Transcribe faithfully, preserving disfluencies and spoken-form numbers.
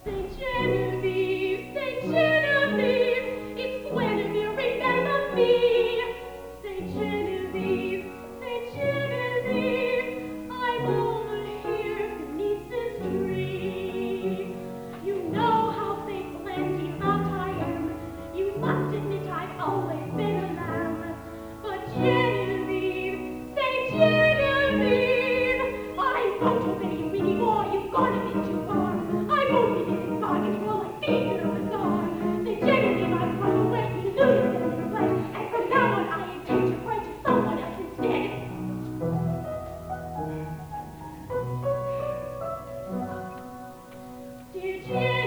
Saint Genevieve, Saint Genevieve, it's Guinevere, remember me. Saint Genevieve, Saint Genevieve, I'm over here beneath this tree. You know how Saint Plenty thought I am. You must admit I've always been a lamb. But Genevieve, Saint Genevieve, I won't obey you anymore. You've gone a bit too far. I won't be getting bargains while I feed you a bazaar. Saint Genevieve, I've run away, eluded them in the flesh, and from now on I intend to pray to someone else instead. Dear Genevieve,